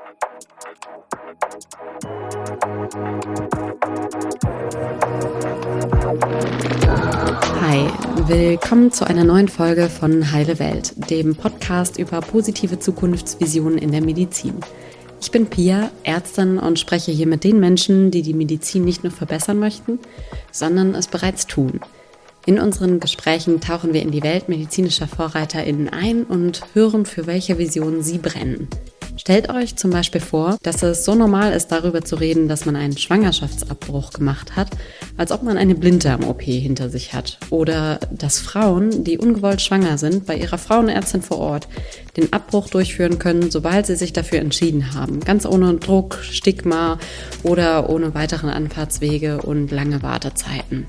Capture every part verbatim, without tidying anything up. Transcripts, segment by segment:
Hi, willkommen zu einer neuen Folge von Heile Welt, dem Podcast über positive Zukunftsvisionen in der Medizin. Ich bin Pia, Ärztin und spreche hier mit den Menschen, die die Medizin nicht nur verbessern möchten, sondern es bereits tun. In unseren Gesprächen tauchen wir in die Welt medizinischer VorreiterInnen ein und hören, für welche Visionen sie brennen. Stellt euch zum Beispiel vor, dass es so normal ist, darüber zu reden, dass man einen Schwangerschaftsabbruch gemacht hat, als ob man eine Blinddarm-O P hinter sich hat. Oder dass Frauen, die ungewollt schwanger sind, bei ihrer Frauenärztin vor Ort den Abbruch durchführen können, sobald sie sich dafür entschieden haben. Ganz ohne Druck, Stigma oder ohne weiteren Anfahrtswege und lange Wartezeiten.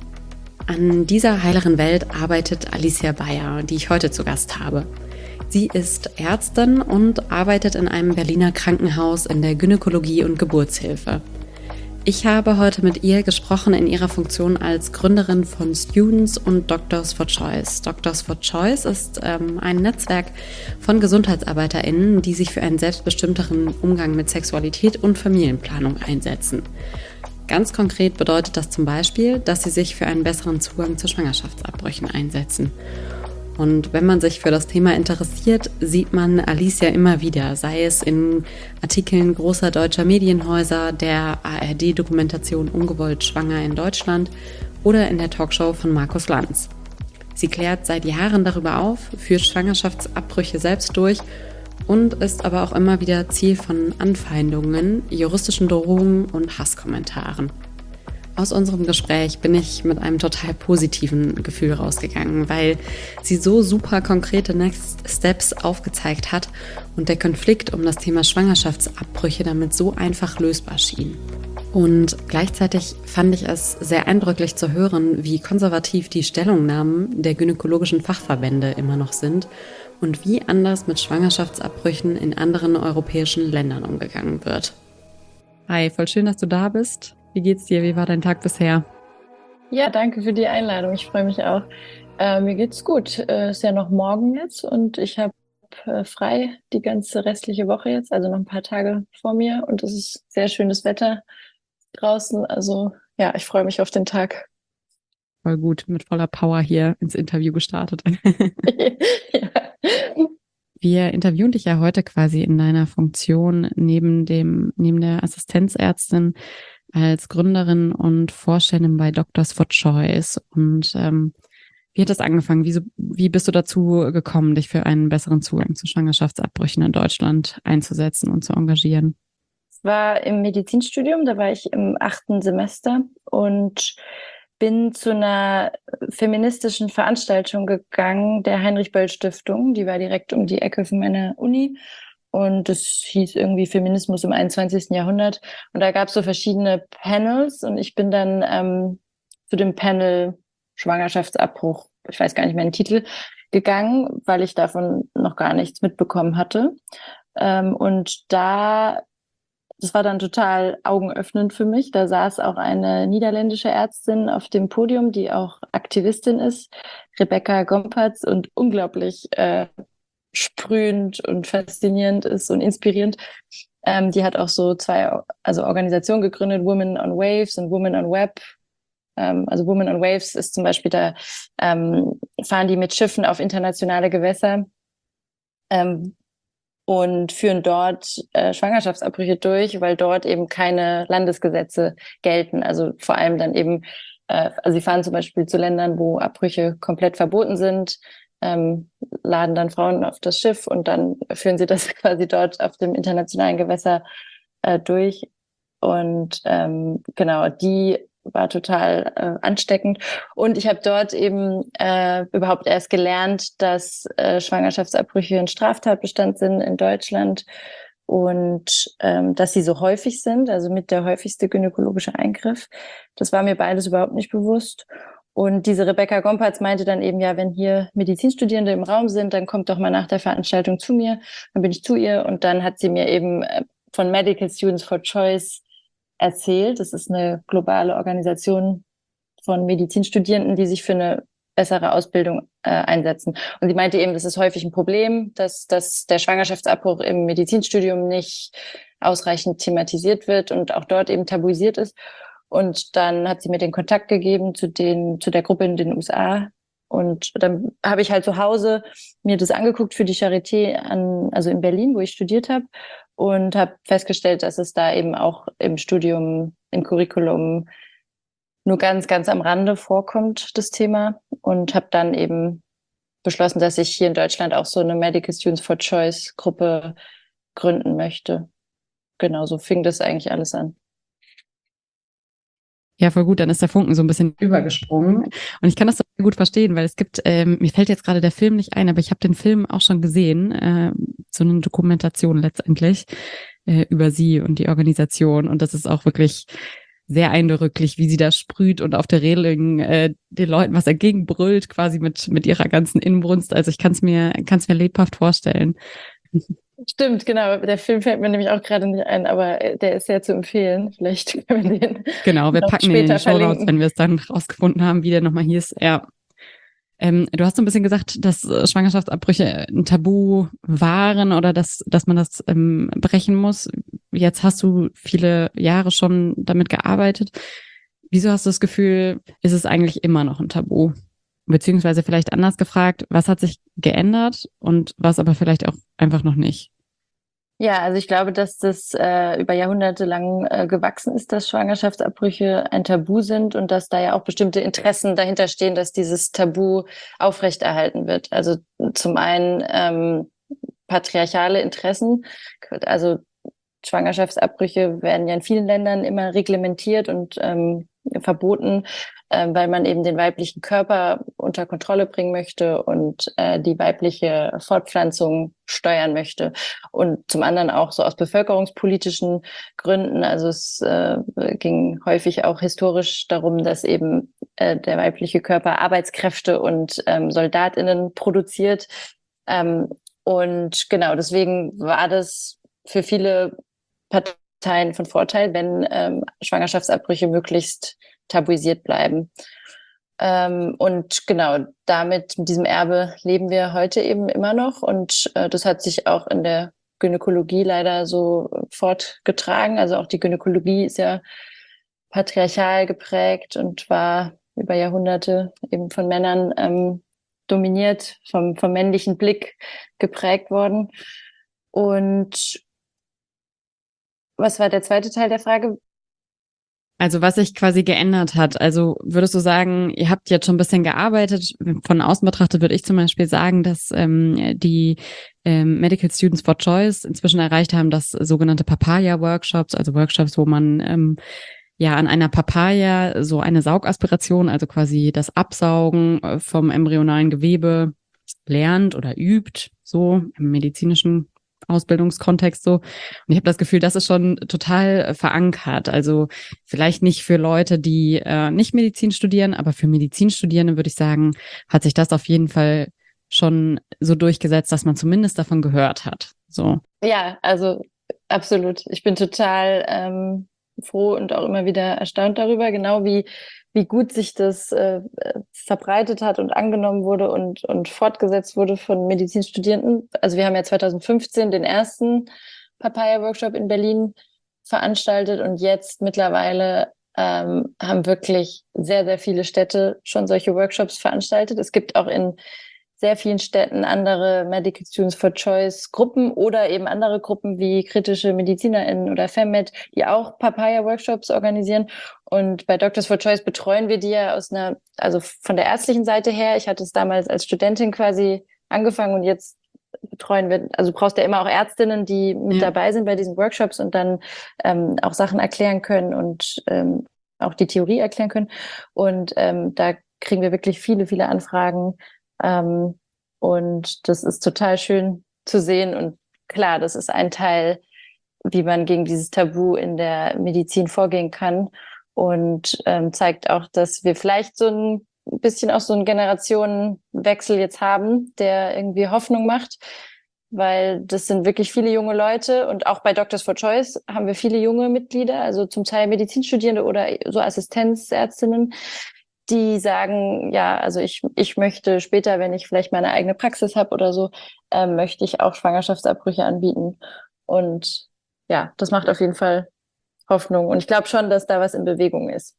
An dieser heileren Welt arbeitet Alicia Bayer, die ich heute zu Gast habe. Sie ist Ärztin und arbeitet in einem Berliner Krankenhaus in der Gynäkologie und Geburtshilfe. Ich habe heute mit ihr gesprochen in ihrer Funktion als Gründerin von Students und Doctors for Choice. Doctors for Choice ist ähm, ein Netzwerk von GesundheitsarbeiterInnen, die sich für einen selbstbestimmteren Umgang mit Sexualität und Familienplanung einsetzen. Ganz konkret bedeutet das zum Beispiel, dass sie sich für einen besseren Zugang zu Schwangerschaftsabbrüchen einsetzen. Und wenn man sich für das Thema interessiert, sieht man Alicia immer wieder, sei es in Artikeln großer deutscher Medienhäuser, der A R D-Dokumentation Ungewollt schwanger in Deutschland oder in der Talkshow von Markus Lanz. Sie klärt seit Jahren darüber auf, führt Schwangerschaftsabbrüche selbst durch und ist aber auch immer wieder Ziel von Anfeindungen, juristischen Drohungen und Hasskommentaren. Aus unserem Gespräch bin ich mit einem total positiven Gefühl rausgegangen, weil sie so super konkrete Next Steps aufgezeigt hat und der Konflikt um das Thema Schwangerschaftsabbrüche damit so einfach lösbar schien. Und gleichzeitig fand ich es sehr eindrücklich zu hören, wie konservativ die Stellungnahmen der gynäkologischen Fachverbände immer noch sind und wie anders mit Schwangerschaftsabbrüchen in anderen europäischen Ländern umgegangen wird. Hi, voll schön, dass du da bist. Wie geht's dir? Wie war dein Tag bisher? Ja, danke für die Einladung. Ich freue mich auch. Äh, mir geht's gut. Äh, ist ja noch morgen jetzt und ich habe äh, frei die ganze restliche Woche jetzt, also noch ein paar Tage vor mir und es ist sehr schönes Wetter draußen. Also ja, ich freue mich auf den Tag. Voll gut, mit voller Power hier ins Interview gestartet. Ja. Wir interviewen dich ja heute quasi in deiner Funktion neben dem, neben der Assistenzärztin als Gründerin und Vorständin bei Doctors for Choice. Und ähm, wie hat das angefangen? Wie, so, wie bist du dazu gekommen, dich für einen besseren Zugang zu Schwangerschaftsabbrüchen in Deutschland einzusetzen und zu engagieren? Es war im Medizinstudium, da war ich im achten Semester und bin zu einer feministischen Veranstaltung gegangen, der Heinrich-Böll-Stiftung. Die war direkt um die Ecke von meiner Uni. Und das hieß irgendwie Feminismus im einundzwanzigsten Jahrhundert. Und da gab es so verschiedene Panels und ich bin dann ähm, zu dem Panel Schwangerschaftsabbruch, ich weiß gar nicht mehr den Titel, gegangen, weil ich davon noch gar nichts mitbekommen hatte. Ähm, und da, das war dann total augenöffnend für mich. Da saß auch eine niederländische Ärztin auf dem Podium, die auch Aktivistin ist, Rebecca Gompertz, und unglaublich äh, sprühend und faszinierend ist und inspirierend. Ähm, die hat auch so zwei also Organisationen gegründet, Women on Waves und Women on Web. Ähm, also Women on Waves ist zum Beispiel, da ähm, fahren die mit Schiffen auf internationale Gewässer ähm, und führen dort äh, Schwangerschaftsabbrüche durch, weil dort eben keine Landesgesetze gelten. Also vor allem dann eben, äh, also sie fahren zum Beispiel zu Ländern, wo Abbrüche komplett verboten sind, Ähm, laden dann Frauen auf das Schiff und dann führen sie das quasi dort auf dem internationalen Gewässer äh, durch. Und ähm, genau, die war total äh, ansteckend. Und ich habe dort eben äh, überhaupt erst gelernt, dass äh, Schwangerschaftsabbrüche ein Straftatbestand sind in Deutschland und ähm, dass sie so häufig sind, also mit der häufigste gynäkologische Eingriff. Das war mir beides überhaupt nicht bewusst. Und diese Rebecca Gompertz meinte dann eben, ja, wenn hier Medizinstudierende im Raum sind, dann kommt doch mal nach der Veranstaltung zu mir. Dann bin ich zu ihr und dann hat sie mir eben von Medical Students for Choice erzählt. Das ist eine globale Organisation von Medizinstudierenden, die sich für eine bessere Ausbildung äh, einsetzen. Und sie meinte eben, das ist häufig ein Problem, dass, dass der Schwangerschaftsabbruch im Medizinstudium nicht ausreichend thematisiert wird und auch dort eben tabuisiert ist. Und dann hat sie mir den Kontakt gegeben zu den, zu der Gruppe in den U S A. Und dann habe ich halt zu Hause mir das angeguckt für die Charité an, also in Berlin, wo ich studiert habe, und habe festgestellt, dass es da eben auch im Studium, im Curriculum nur ganz, ganz am Rande vorkommt, das Thema. Und habe dann eben beschlossen, dass ich hier in Deutschland auch so eine Medical Students for Choice Gruppe gründen möchte. Genau, so fing das eigentlich alles an. Ja, voll gut. Dann ist der Funken so ein bisschen übergesprungen. Und ich kann das total gut verstehen, weil es gibt, ähm, mir fällt jetzt gerade der Film nicht ein, aber ich habe den Film auch schon gesehen, äh, so eine Dokumentation letztendlich äh, über sie und die Organisation. Und das ist auch wirklich sehr eindrücklich, wie sie da sprüht und auf der Reling äh, den Leuten was entgegenbrüllt, quasi mit mit ihrer ganzen Inbrunst. Also ich kann es mir kann es mir lebhaft vorstellen. Stimmt, genau. Der Film fällt mir nämlich auch gerade nicht ein, aber der ist sehr zu empfehlen. Vielleicht können wir den Genau, wir noch packen den in die später Shownotes, verlinken. wenn wir es dann rausgefunden haben, wie der nochmal hieß. Ja. Ähm, du hast so ein bisschen gesagt, dass äh, Schwangerschaftsabbrüche ein Tabu waren oder dass, dass man das ähm, brechen muss. Jetzt hast du viele Jahre schon damit gearbeitet. Wieso hast du das Gefühl, ist es eigentlich immer noch ein Tabu? Beziehungsweise vielleicht anders gefragt, was hat sich geändert und was aber vielleicht auch einfach noch nicht? Ja, also ich glaube, dass das äh, über Jahrhunderte lang äh, gewachsen ist, dass Schwangerschaftsabbrüche ein Tabu sind und dass da ja auch bestimmte Interessen dahinter stehen, dass dieses Tabu aufrechterhalten wird. Also zum einen ähm, patriarchale Interessen, also Schwangerschaftsabbrüche werden ja in vielen Ländern immer reglementiert und ähm, verboten, äh, weil man eben den weiblichen Körper unter Kontrolle bringen möchte und äh, die weibliche Fortpflanzung steuern möchte. Und zum anderen auch so aus bevölkerungspolitischen Gründen. Also es äh, ging häufig auch historisch darum, dass eben äh, der weibliche Körper Arbeitskräfte und ähm, SoldatInnen produziert. Ähm, und genau, deswegen war das für viele Parteien von Vorteil, wenn ähm, Schwangerschaftsabbrüche möglichst tabuisiert bleiben. Ähm, und genau, damit, mit diesem Erbe leben wir heute eben immer noch. Und äh, das hat sich auch in der Gynäkologie leider so fortgetragen. Also auch die Gynäkologie ist ja patriarchal geprägt und war über Jahrhunderte eben von Männern ähm, dominiert, vom, vom männlichen Blick geprägt worden. Und was war der zweite Teil der Frage? Also was sich quasi geändert hat. Also würdest du sagen, ihr habt jetzt schon ein bisschen gearbeitet. Von außen betrachtet würde ich zum Beispiel sagen, dass ähm, die ähm, Medical Students for Choice inzwischen erreicht haben, dass sogenannte Papaya-Workshops, also Workshops, wo man ähm, ja an einer Papaya so eine Saugaspiration, also quasi das Absaugen vom embryonalen Gewebe lernt oder übt, so im medizinischen Ausbildungskontext so. Und ich habe das Gefühl, das ist schon total verankert. Also vielleicht nicht für Leute, die äh, nicht Medizin studieren, aber für Medizinstudierende würde ich sagen, hat sich das auf jeden Fall schon so durchgesetzt, dass man zumindest davon gehört hat. So. Ja, also absolut. Ich bin total ähm, froh und auch immer wieder erstaunt darüber, genau wie wie gut sich das äh, verbreitet hat und angenommen wurde und und fortgesetzt wurde von Medizinstudierenden. Also wir haben ja zwanzig fünfzehn den ersten Papaya-Workshop in Berlin veranstaltet und jetzt mittlerweile ähm, haben wirklich sehr, sehr viele Städte schon solche Workshops veranstaltet. Es gibt auch in sehr vielen Städten andere Medical Students for Choice Gruppen oder eben andere Gruppen wie kritische MedizinerInnen oder FemMed, die auch Papaya-Workshops organisieren. Und bei Doctors for Choice betreuen wir die ja aus einer, also von der ärztlichen Seite her. Ich hatte es damals als Studentin quasi angefangen und jetzt betreuen wir, also du brauchst ja immer auch Ärztinnen, die mit Ja. dabei sind bei diesen Workshops und dann ähm, auch Sachen erklären können und ähm, auch die Theorie erklären können. Und ähm, da kriegen wir wirklich viele, viele Anfragen. Ähm, und das ist total schön zu sehen. Und klar, das ist ein Teil, wie man gegen dieses Tabu in der Medizin vorgehen kann. Und ähm, zeigt auch, dass wir vielleicht so ein bisschen auch so einen Generationenwechsel jetzt haben, der irgendwie Hoffnung macht. Weil das sind wirklich viele junge Leute. Und auch bei Doctors for Choice haben wir viele junge Mitglieder, also zum Teil Medizinstudierende oder so Assistenzärztinnen, die sagen, ja, also ich ich möchte später, wenn ich vielleicht meine eigene Praxis habe oder so, ähm, möchte ich auch Schwangerschaftsabbrüche anbieten. Und ja, das macht auf jeden Fall Hoffnung. Und ich glaube schon, dass da was in Bewegung ist.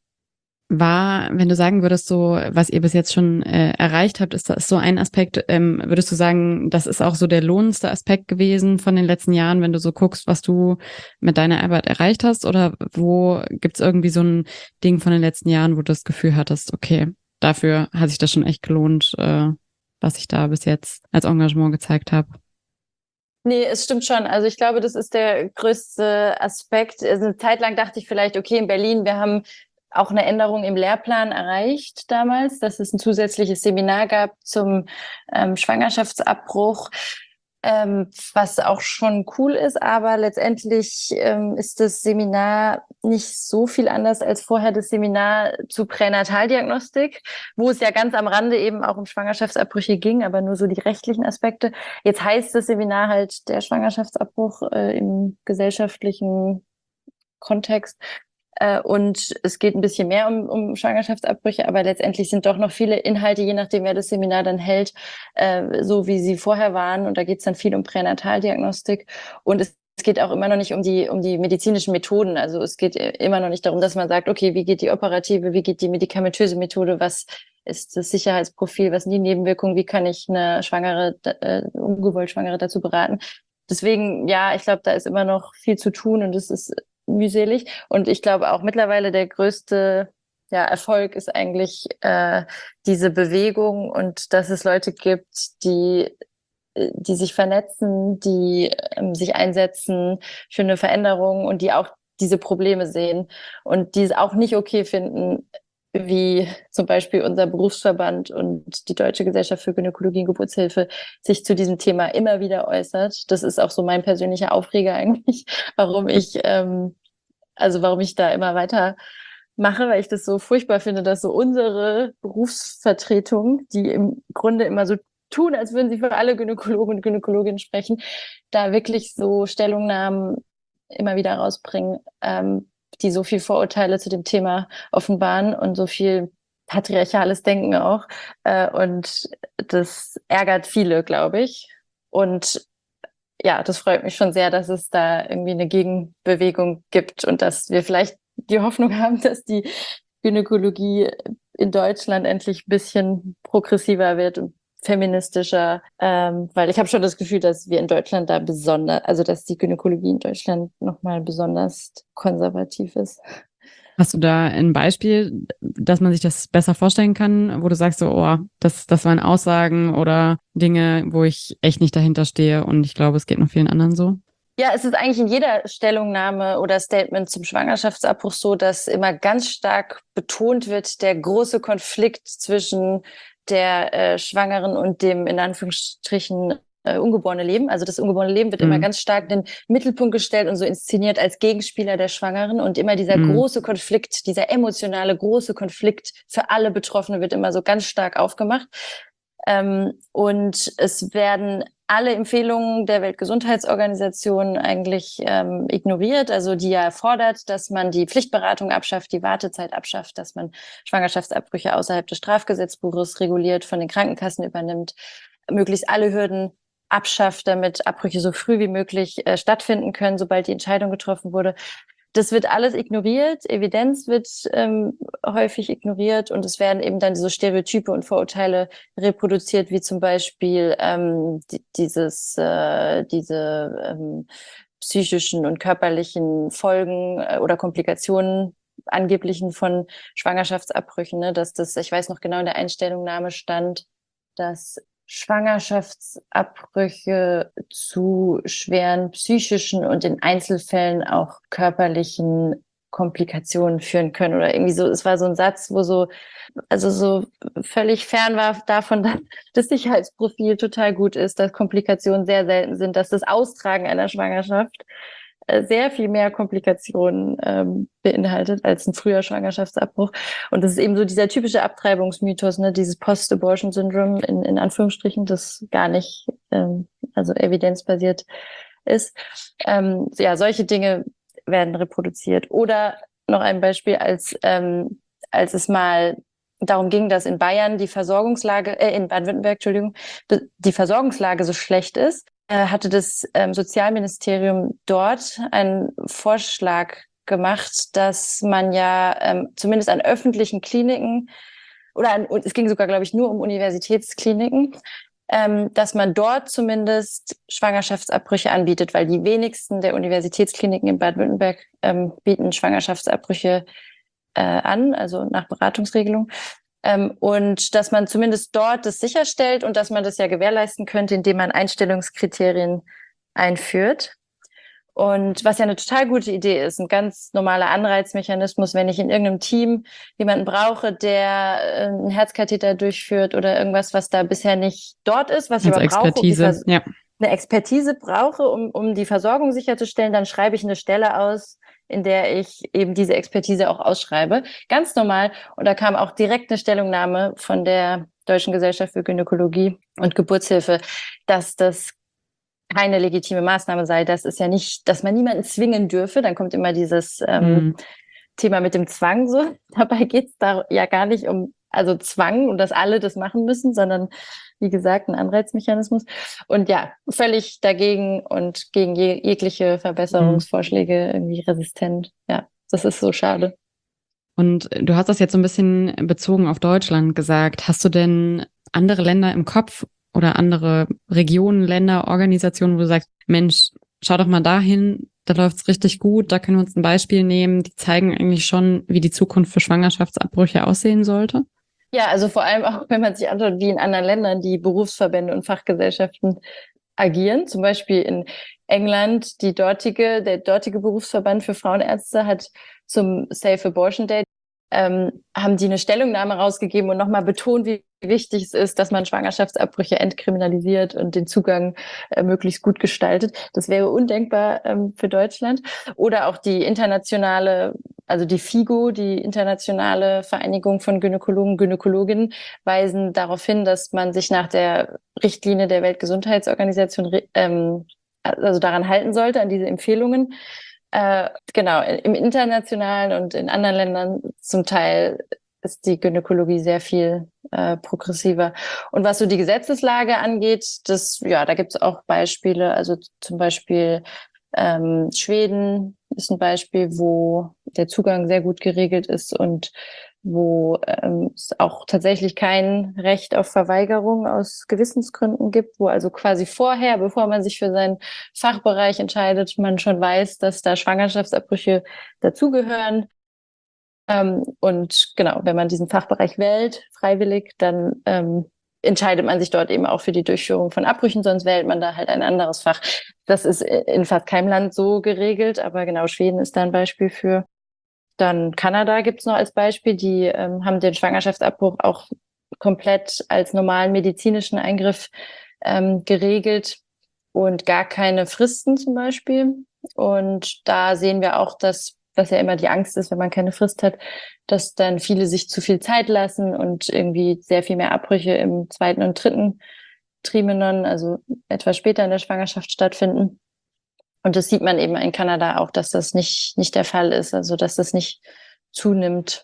War, wenn du sagen würdest, so, was ihr bis jetzt schon äh, erreicht habt, ist das so ein Aspekt, ähm, würdest du sagen, das ist auch so der lohnendste Aspekt gewesen von den letzten Jahren, wenn du so guckst, was du mit deiner Arbeit erreicht hast? Oder wo gibt's irgendwie so ein Ding von den letzten Jahren, wo du das Gefühl hattest, okay, dafür hat sich das schon echt gelohnt, äh, was ich da bis jetzt als Engagement gezeigt habe? Nee, es stimmt schon. Also ich glaube, das ist der größte Aspekt. Also eine Zeit lang dachte ich vielleicht, okay, in Berlin, wir haben auch eine Änderung im Lehrplan erreicht damals, dass es ein zusätzliches Seminar gab zum ähm, Schwangerschaftsabbruch, ähm, was auch schon cool ist, aber letztendlich ähm, ist das Seminar nicht so viel anders als vorher das Seminar zu Pränataldiagnostik, wo es ja ganz am Rande eben auch um Schwangerschaftsabbrüche ging, aber nur so die rechtlichen Aspekte. Jetzt heißt das Seminar halt der Schwangerschaftsabbruch äh, im gesellschaftlichen Kontext. Und es geht ein bisschen mehr um, um Schwangerschaftsabbrüche, aber letztendlich sind doch noch viele Inhalte, je nachdem, wer das Seminar dann hält, äh, so wie sie vorher waren. Und da geht es dann viel um Pränataldiagnostik. Und es, es geht auch immer noch nicht um die, um die medizinischen Methoden. Also es geht immer noch nicht darum, dass man sagt, okay, wie geht die operative, wie geht die medikamentöse Methode, was ist das Sicherheitsprofil, was sind die Nebenwirkungen, wie kann ich eine Schwangere, äh, ungewollt Schwangere dazu beraten. Deswegen, ja, ich glaube, da ist immer noch viel zu tun und es ist mühselig. Und ich glaube auch mittlerweile der größte ja, Erfolg ist eigentlich äh, diese Bewegung und dass es Leute gibt, die die sich vernetzen, die ähm, sich einsetzen für eine Veränderung und die auch diese Probleme sehen und die es auch nicht okay finden, wie zum Beispiel unser Berufsverband und die Deutsche Gesellschaft für Gynäkologie und Geburtshilfe sich zu diesem Thema immer wieder äußert. Das ist auch so mein persönlicher Aufreger eigentlich, warum ich, ähm, also warum ich da immer weiter mache, weil ich das so furchtbar finde, dass so unsere Berufsvertretung, die im Grunde immer so tun, als würden sie für alle Gynäkologen und Gynäkologinnen sprechen, da wirklich so Stellungnahmen immer wieder rausbringen, ähm, die so viel Vorurteile zu dem Thema offenbaren und so viel patriarchales Denken auch. Äh, und das ärgert viele, glaube ich. Und ja, das freut mich schon sehr, dass es da irgendwie eine Gegenbewegung gibt und dass wir vielleicht die Hoffnung haben, dass die Gynäkologie in Deutschland endlich ein bisschen progressiver wird und feministischer, ähm, weil ich habe schon das Gefühl, dass wir in Deutschland da besonders, also dass die Gynäkologie in Deutschland nochmal besonders konservativ ist. Hast du da ein Beispiel, dass man sich das besser vorstellen kann, wo du sagst so, oh, das, das waren Aussagen oder Dinge, wo ich echt nicht dahinter stehe und ich glaube, es geht noch vielen anderen so? Ja, es ist eigentlich in jeder Stellungnahme oder Statement zum Schwangerschaftsabbruch so, dass immer ganz stark betont wird, der große Konflikt zwischen der äh, Schwangeren und dem in Anführungsstrichen äh, ungeborene Leben. Also das ungeborene Leben wird mhm. immer ganz stark in den Mittelpunkt gestellt und so inszeniert als Gegenspieler der Schwangeren. Und immer dieser mhm. große Konflikt, dieser emotionale große Konflikt für alle Betroffene wird immer so ganz stark aufgemacht. Ähm, und es werden alle Empfehlungen der Weltgesundheitsorganisation eigentlich ähm, ignoriert, also die ja fordert, dass man die Pflichtberatung abschafft, die Wartezeit abschafft, dass man Schwangerschaftsabbrüche außerhalb des Strafgesetzbuches reguliert, von den Krankenkassen übernimmt, möglichst alle Hürden abschafft, damit Abbrüche so früh wie möglich äh, stattfinden können, sobald die Entscheidung getroffen wurde. Das wird alles ignoriert, Evidenz wird ähm, häufig ignoriert und es werden eben dann so Stereotype und Vorurteile reproduziert, wie zum Beispiel ähm, die, dieses, äh, diese ähm, psychischen und körperlichen Folgen äh, oder Komplikationen angeblichen von Schwangerschaftsabbrüchen, ne? Dass das, ich weiß noch genau, in der Einstellungnahme stand, dass Schwangerschaftsabbrüche zu schweren psychischen und in Einzelfällen auch körperlichen Komplikationen führen können oder irgendwie so. Es war so ein Satz, wo so, also so völlig fern war davon, dass das Sicherheitsprofil total gut ist, dass Komplikationen sehr selten sind, dass das Austragen einer Schwangerschaft sehr viel mehr Komplikationen ähm, beinhaltet als ein früher Schwangerschaftsabbruch. Und das ist eben so dieser typische Abtreibungsmythos, ne, dieses Post-Abortion-Syndrom in, in Anführungsstrichen, das gar nicht ähm, also evidenzbasiert ist. Ähm, ja, solche Dinge werden reproduziert. Oder noch ein Beispiel, als ähm, als es mal darum ging, dass in Bayern die Versorgungslage, äh, in Baden-Württemberg, Entschuldigung, die Versorgungslage so schlecht ist, hatte das ähm, Sozialministerium dort einen Vorschlag gemacht, dass man ja ähm, zumindest an öffentlichen Kliniken oder an, es ging sogar, glaube ich, nur um Universitätskliniken, ähm, dass man dort zumindest Schwangerschaftsabbrüche anbietet, weil die wenigsten der Universitätskliniken in Baden-Württemberg ähm, bieten Schwangerschaftsabbrüche äh, an, also nach Beratungsregelung. Ähm, und dass man zumindest dort das sicherstellt und dass man das ja gewährleisten könnte, indem man Einstellungskriterien einführt. Und was ja eine total gute Idee ist, ein ganz normaler Anreizmechanismus, wenn ich in irgendeinem Team jemanden brauche, der einen Herzkatheter durchführt oder irgendwas, was da bisher nicht dort ist, was ich aber brauche, um die Vers- ja. eine Expertise brauche, um, um die Versorgung sicherzustellen, dann schreibe ich eine Stelle aus, in der ich eben diese Expertise auch ausschreibe. Ganz normal. Und da kam auch direkt eine Stellungnahme von der Deutschen Gesellschaft für Gynäkologie und Geburtshilfe, dass das keine legitime Maßnahme sei. Das ist ja nicht, dass man niemanden zwingen dürfe. Dann kommt immer dieses ähm, mhm. Thema mit dem Zwang so. Dabei geht's da ja gar nicht um also Zwang und dass alle das machen müssen, sondern wie gesagt, ein Anreizmechanismus. Und ja, völlig dagegen und gegen je- jegliche Verbesserungsvorschläge mhm. irgendwie resistent. Ja, das ist so schade. Und du hast das jetzt so ein bisschen bezogen auf Deutschland gesagt. Hast du denn andere Länder im Kopf oder andere Regionen, Länder, Organisationen, wo du sagst, Mensch, schau doch mal dahin, da läuft's richtig gut, da können wir uns ein Beispiel nehmen, die zeigen eigentlich schon, wie die Zukunft für Schwangerschaftsabbrüche aussehen sollte? Ja, also vor allem auch, wenn man sich anschaut, wie in anderen Ländern die Berufsverbände und Fachgesellschaften agieren. Zum Beispiel in England, die dortige, der dortige Berufsverband für Frauenärzte hat zum Safe Abortion Day, ähm, haben die eine Stellungnahme rausgegeben und nochmal betont, wie wichtig es ist, dass man Schwangerschaftsabbrüche entkriminalisiert und den Zugang äh, möglichst gut gestaltet. Das wäre undenkbar ähm, für Deutschland. Oder auch die internationale, also die FIGO, die internationale Vereinigung von Gynäkologen, Gynäkologinnen, weisen darauf hin, dass man sich nach der Richtlinie der Weltgesundheitsorganisation ähm, also daran halten sollte, an diese Empfehlungen. Äh, genau, im internationalen und in anderen Ländern zum Teil ist die Gynäkologie sehr viel äh, progressiver. Und was so die Gesetzeslage angeht, das, ja, da gibt es auch Beispiele. Also zum Beispiel ähm, Schweden ist ein Beispiel, wo der Zugang sehr gut geregelt ist und wo ähm, es auch tatsächlich kein Recht auf Verweigerung aus Gewissensgründen gibt, wo also quasi vorher, bevor man sich für seinen Fachbereich entscheidet, man schon weiß, dass da Schwangerschaftsabbrüche dazugehören. Ähm, und genau, wenn man diesen Fachbereich wählt, freiwillig, dann ähm, entscheidet man sich dort eben auch für die Durchführung von Abbrüchen, sonst wählt man da halt ein anderes Fach. Das ist in fast keinem Land so geregelt, aber genau, Schweden ist da ein Beispiel für. Dann Kanada gibt's noch als Beispiel, die ähm, haben den Schwangerschaftsabbruch auch komplett als normalen medizinischen Eingriff ähm, geregelt und gar keine Fristen zum Beispiel. Und da sehen wir auch, dass, was ja immer die Angst ist, wenn man keine Frist hat, dass dann viele sich zu viel Zeit lassen und irgendwie sehr viel mehr Abbrüche im zweiten und dritten Trimenon, also etwas später in der Schwangerschaft stattfinden. Und das sieht man eben in Kanada auch, dass das nicht, nicht der Fall ist, also dass das nicht zunimmt,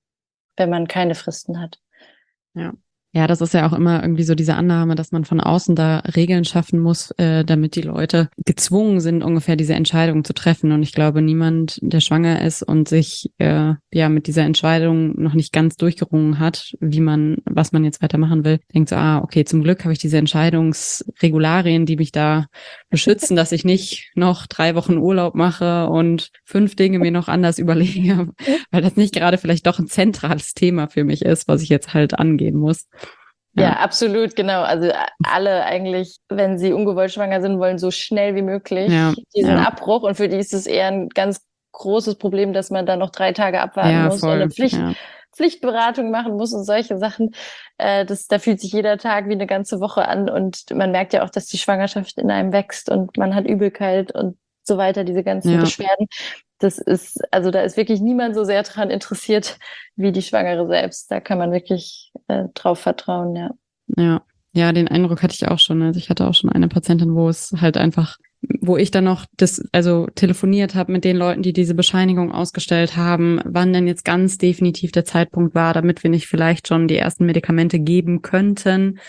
wenn man keine Fristen hat. Ja. Ja, das ist ja auch immer irgendwie so diese Annahme, dass man von außen da Regeln schaffen muss, äh, damit die Leute gezwungen sind, ungefähr diese Entscheidung zu treffen. Und ich glaube, niemand, der schwanger ist und sich äh, ja mit dieser Entscheidung noch nicht ganz durchgerungen hat, wie man, was man jetzt weitermachen will, denkt so, ah, okay, zum Glück habe ich diese Entscheidungsregularien, die mich da beschützen, dass ich nicht noch drei Wochen Urlaub mache und fünf Dinge mir noch anders überlege, weil das nicht gerade vielleicht doch ein zentrales Thema für mich ist, was ich jetzt halt angehen muss. Ja. ja, absolut, genau. Also alle eigentlich, wenn sie ungewollt schwanger sind, wollen so schnell wie möglich ja, diesen ja. Abbruch. Und für die ist es eher ein ganz großes Problem, dass man da noch drei Tage abwarten ja, muss voll. und eine Pflicht, ja. Pflichtberatung machen muss und solche Sachen. Äh, das, da fühlt sich jeder Tag wie eine ganze Woche an. Und man merkt ja auch, dass die Schwangerschaft in einem wächst und man hat Übelkeit und so weiter, diese ganzen ja. Beschwerden. Das ist, also da ist wirklich niemand so sehr daran interessiert wie die Schwangere selbst. Da kann man wirklich äh, drauf vertrauen, ja. Ja, ja, den Eindruck hatte ich auch schon. Also ich hatte auch schon eine Patientin, wo es halt einfach, wo ich dann noch das, also telefoniert habe mit den Leuten, die diese Bescheinigung ausgestellt haben, wann denn jetzt ganz definitiv der Zeitpunkt war, damit wir nicht vielleicht schon die ersten Medikamente geben könnten.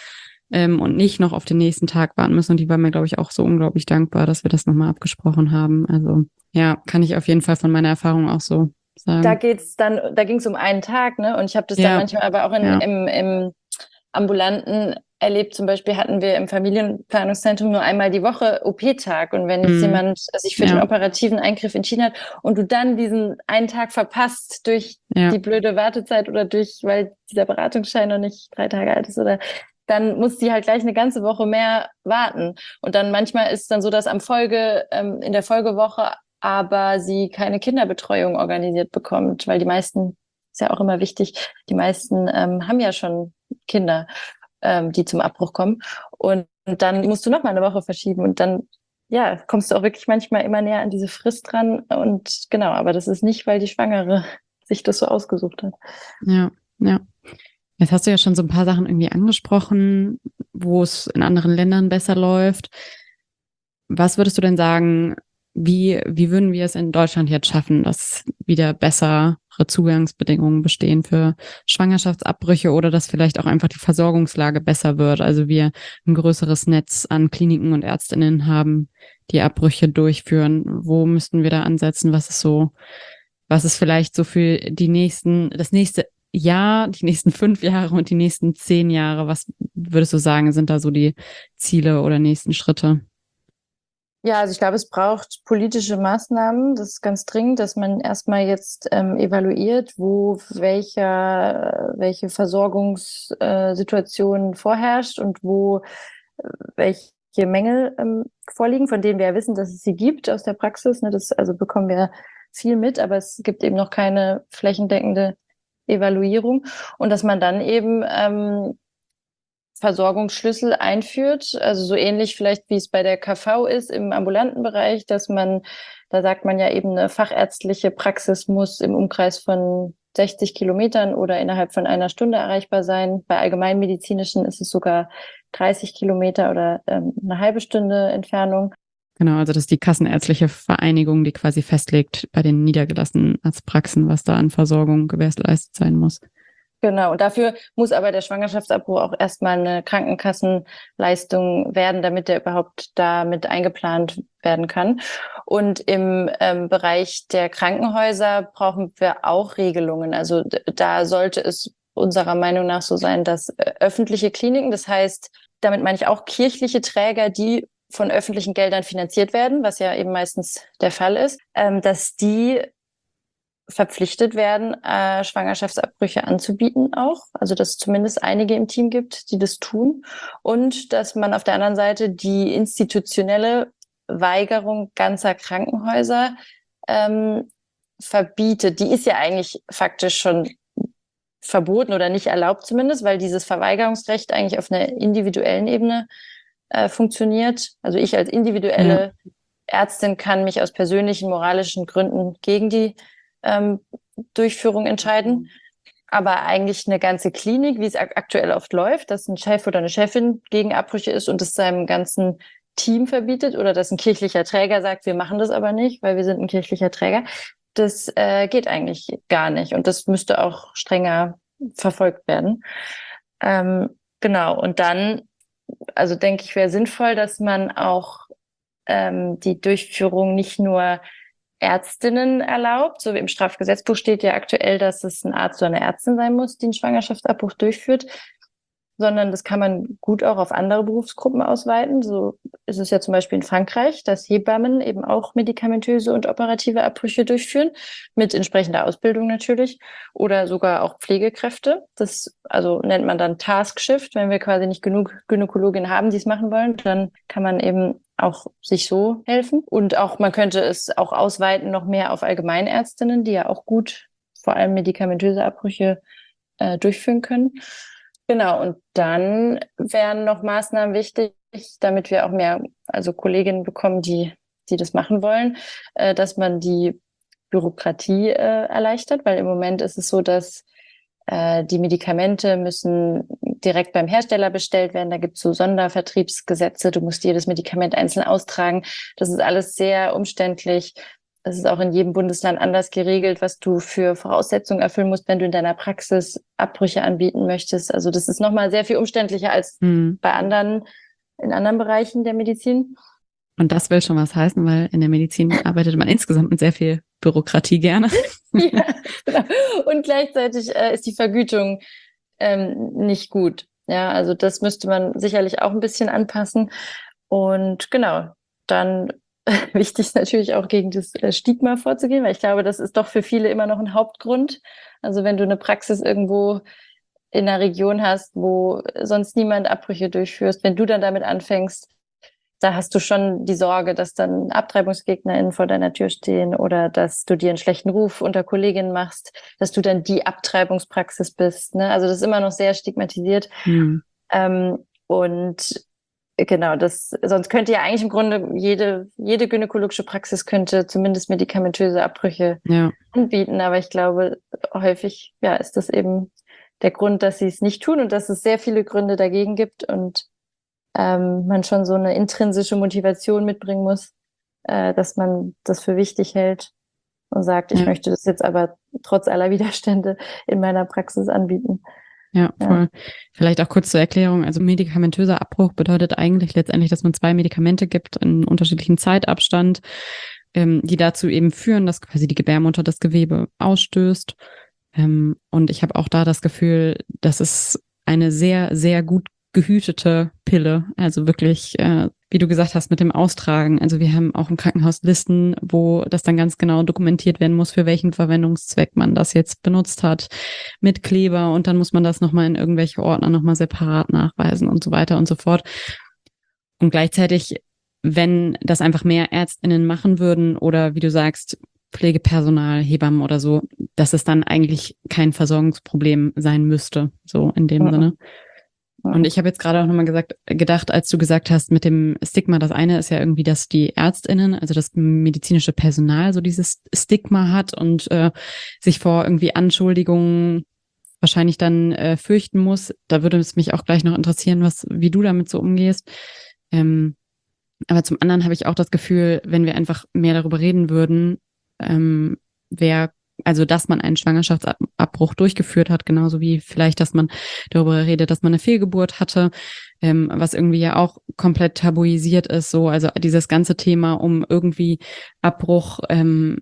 ähm, und nicht noch auf den nächsten Tag warten müssen. Und die war mir, glaube ich, auch so unglaublich dankbar, dass wir das nochmal abgesprochen haben. Also ja, kann ich auf jeden Fall von meiner Erfahrung auch so Da sagen. geht's dann, da ging es um einen Tag, ne? Und ich habe das dann Ja, manchmal aber auch in, ja. im, im Ambulanten erlebt. Zum Beispiel hatten wir im Familienplanungszentrum nur einmal die Woche O P-Tag. Und wenn jetzt Mhm. jemand sich für Ja. den operativen Eingriff entschieden hat und du dann diesen einen Tag verpasst durch Ja. die blöde Wartezeit oder durch, weil dieser Beratungsschein noch nicht drei Tage alt ist, oder dann muss die halt gleich eine ganze Woche mehr warten. Und dann manchmal ist es dann so, dass am Folge, ähm, in der Folgewoche aber sie keine Kinderbetreuung organisiert bekommt, weil die meisten, ist ja auch immer wichtig, die meisten ähm, haben ja schon Kinder, ähm, die zum Abbruch kommen. Und, und dann musst du noch mal eine Woche verschieben und dann, ja, kommst du auch wirklich manchmal immer näher an diese Frist dran. Und genau, aber das ist nicht, weil die Schwangere sich das so ausgesucht hat. Ja, ja. Jetzt hast du ja schon so ein paar Sachen irgendwie angesprochen, wo es in anderen Ländern besser läuft. Was würdest du denn sagen, wie, wie würden wir es in Deutschland jetzt schaffen, dass wieder bessere Zugangsbedingungen bestehen für Schwangerschaftsabbrüche oder dass vielleicht auch einfach die Versorgungslage besser wird? Also wir ein größeres Netz an Kliniken und Ärztinnen haben, die Abbrüche durchführen. Wo müssten wir da ansetzen? Was ist so, was ist vielleicht so für die nächsten, das nächste Jahr, die nächsten fünf Jahre und die nächsten zehn Jahre? Was würdest du sagen, sind da so die Ziele oder nächsten Schritte? Ja, also ich glaube, es braucht politische Maßnahmen. Das ist ganz dringend, dass man erstmal jetzt ähm, evaluiert, wo welcher, welche Versorgungssituation vorherrscht und wo äh, welche Mängel ähm, vorliegen, von denen wir ja wissen, dass es sie gibt aus der Praxis. Ne? Das also bekommen wir viel mit, aber es gibt eben noch keine flächendeckende Evaluierung. Und dass man dann eben ähm, Versorgungsschlüssel einführt, also so ähnlich vielleicht wie es bei der K V ist im ambulanten Bereich, dass man, da sagt man ja eben, eine fachärztliche Praxis muss im Umkreis von sechzig Kilometern oder innerhalb von einer Stunde erreichbar sein. Bei allgemeinmedizinischen ist es sogar dreißig Kilometer oder ähm, eine halbe Stunde Entfernung. Genau, also das ist die Kassenärztliche Vereinigung, die quasi festlegt bei den niedergelassenen Arztpraxen, was da an Versorgung gewährleistet sein muss. Genau, und dafür muss aber der Schwangerschaftsabbruch auch erstmal eine Krankenkassenleistung werden, damit der überhaupt da mit eingeplant werden kann. Und im ähm, Bereich der Krankenhäuser brauchen wir auch Regelungen. Also da sollte es unserer Meinung nach so sein, dass äh, öffentliche Kliniken, das heißt, damit meine ich auch kirchliche Träger, die von öffentlichen Geldern finanziert werden, was ja eben meistens der Fall ist, ähm, dass die verpflichtet werden, äh, Schwangerschaftsabbrüche anzubieten auch. Also dass es zumindest einige im Team gibt, die das tun. Und dass man auf der anderen Seite die institutionelle Weigerung ganzer Krankenhäuser ähm, verbietet. Die ist ja eigentlich faktisch schon verboten oder nicht erlaubt zumindest, weil dieses Verweigerungsrecht eigentlich auf einer individuellen Ebene äh, funktioniert. Also ich als individuelle ja. Ärztin kann mich aus persönlichen, moralischen Gründen gegen die Ähm, Durchführung entscheiden. Aber eigentlich eine ganze Klinik, wie es ak- aktuell oft läuft, dass ein Chef oder eine Chefin gegen Abbrüche ist und es seinem ganzen Team verbietet oder dass ein kirchlicher Träger sagt, wir machen das aber nicht, weil wir sind ein kirchlicher Träger. Das äh, geht eigentlich gar nicht und das müsste auch strenger verfolgt werden. Ähm, genau, und dann, also denke ich, wäre sinnvoll, dass man auch ähm, die Durchführung nicht nur Ärztinnen erlaubt. So wie im Strafgesetzbuch steht ja aktuell, dass es ein Arzt oder eine Ärztin sein muss, die einen Schwangerschaftsabbruch durchführt, sondern das kann man gut auch auf andere Berufsgruppen ausweiten. So ist es ja zum Beispiel in Frankreich, dass Hebammen eben auch medikamentöse und operative Abbrüche durchführen, mit entsprechender Ausbildung natürlich, oder sogar auch Pflegekräfte. Das also nennt man dann Task Shift. Wenn wir quasi nicht genug Gynäkologinnen haben, die es machen wollen, dann kann man eben auch sich so helfen. Und auch man könnte es auch ausweiten noch mehr auf Allgemeinärztinnen, die ja auch gut vor allem medikamentöse Abbrüche äh, durchführen können. Genau, und dann wären noch Maßnahmen wichtig, damit wir auch mehr, also Kolleginnen bekommen, die, die das machen wollen, äh, dass man die Bürokratie äh, erleichtert, weil im Moment ist es so, dass äh, die Medikamente müssen direkt beim Hersteller bestellt werden. Da gibt es so Sondervertriebsgesetze. Du musst jedes Medikament einzeln austragen. Das ist alles sehr umständlich. es ist auch in jedem Bundesland anders geregelt, was du für Voraussetzungen erfüllen musst, wenn du in deiner Praxis Abbrüche anbieten möchtest. Also das ist nochmal sehr viel umständlicher als mhm. bei anderen, in anderen Bereichen der Medizin. Und das will schon was heißen, weil in der Medizin arbeitet man insgesamt mit sehr viel Bürokratie gerne. Ja, genau. Und gleichzeitig äh, ist die Vergütung ähm, nicht gut. Ja, also das müsste man sicherlich auch ein bisschen anpassen. Und genau, dann wichtig ist natürlich auch gegen das Stigma vorzugehen, weil ich glaube, das ist doch für viele immer noch ein Hauptgrund. Also wenn du eine Praxis irgendwo in einer Region hast, wo sonst niemand Abbrüche durchführst, wenn du dann damit anfängst, da hast du schon die Sorge, dass dann AbtreibungsgegnerInnen vor deiner Tür stehen oder dass du dir einen schlechten Ruf unter Kolleginnen machst, dass du dann die Abtreibungspraxis bist. Ne? Also das ist immer noch sehr stigmatisiert. Mhm. Ähm, und genau, das, sonst könnte ja eigentlich im Grunde jede, jede gynäkologische Praxis könnte zumindest medikamentöse Abbrüche ja. anbieten. Aber ich glaube, häufig ja, ist das eben der Grund, dass sie es nicht tun und dass es sehr viele Gründe dagegen gibt und ähm, man schon so eine intrinsische Motivation mitbringen muss, äh, dass man das für wichtig hält und sagt, ich ja. möchte das jetzt aber trotz aller Widerstände in meiner Praxis anbieten. Ja, voll. Ja. Vielleicht auch kurz zur Erklärung. Also medikamentöser Abbruch bedeutet eigentlich letztendlich, dass man zwei Medikamente gibt in unterschiedlichen Zeitabstand, ähm, die dazu eben führen, dass quasi die Gebärmutter das Gewebe ausstößt. Ähm, und ich habe auch da das Gefühl, dass es eine sehr, sehr gut gehütete Pille, also wirklich, äh, wie du gesagt hast, mit dem Austragen. Also wir haben auch im Krankenhaus Listen, wo das dann ganz genau dokumentiert werden muss, für welchen Verwendungszweck man das jetzt benutzt hat, mit Kleber und dann muss man das nochmal in irgendwelche Ordner nochmal separat nachweisen und so weiter und so fort. Und gleichzeitig, wenn das einfach mehr ÄrztInnen machen würden oder wie du sagst, Pflegepersonal, Hebammen oder so, dass es dann eigentlich kein Versorgungsproblem sein müsste, so in dem ja. Sinne. Und ich habe jetzt gerade auch nochmal gesagt, gedacht, als du gesagt hast, mit dem Stigma, das eine ist ja irgendwie, dass die ÄrztInnen, also das medizinische Personal, so dieses Stigma hat und äh, sich vor irgendwie Anschuldigungen wahrscheinlich dann äh, fürchten muss. Da würde es mich auch gleich noch interessieren, was, wie du damit so umgehst. Ähm, aber zum anderen habe ich auch das Gefühl, wenn wir einfach mehr darüber reden würden, ähm, wer also, dass man einen Schwangerschaftsabbruch durchgeführt hat, genauso wie vielleicht, dass man darüber redet, dass man eine Fehlgeburt hatte, ähm, was irgendwie ja auch komplett tabuisiert ist, so, also dieses ganze Thema um irgendwie Abbruch, ähm,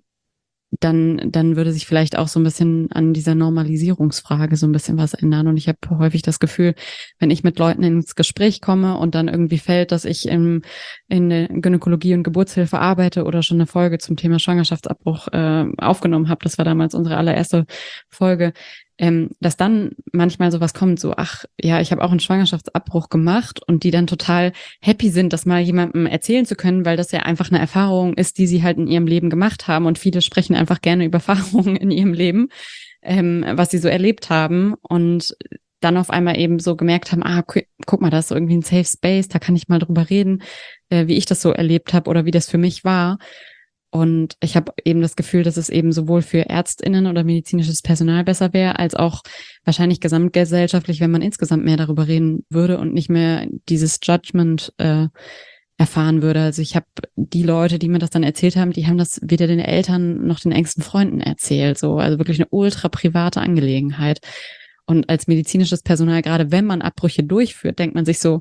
dann, dann würde sich vielleicht auch so ein bisschen an dieser Normalisierungsfrage so ein bisschen was ändern. Und ich habe häufig das Gefühl, wenn ich mit Leuten ins Gespräch komme und dann irgendwie fällt, dass ich im, in der Gynäkologie und Geburtshilfe arbeite oder schon eine Folge zum Thema Schwangerschaftsabbruch äh, aufgenommen habe, das war damals unsere allererste Folge, ähm, dass dann manchmal sowas kommt, so, ach ja, ich habe auch einen Schwangerschaftsabbruch gemacht und die dann total happy sind, das mal jemandem erzählen zu können, weil das ja einfach eine Erfahrung ist, die sie halt in ihrem Leben gemacht haben und viele sprechen einfach gerne über Erfahrungen in ihrem Leben, ähm, was sie so erlebt haben und dann auf einmal eben so gemerkt haben, ah, gu- guck mal, da ist so irgendwie ein Safe Space, da kann ich mal drüber reden, äh, wie ich das so erlebt habe oder wie das für mich war. Und ich habe eben das Gefühl, dass es eben sowohl für ÄrztInnen oder medizinisches Personal besser wäre, als auch wahrscheinlich gesamtgesellschaftlich, wenn man insgesamt mehr darüber reden würde und nicht mehr dieses Judgment äh, erfahren würde. Also ich habe die Leute, die mir das dann erzählt haben, die haben das weder den Eltern noch den engsten Freunden erzählt. So, also wirklich eine ultra private Angelegenheit. Und als medizinisches Personal, gerade wenn man Abbrüche durchführt, denkt man sich so,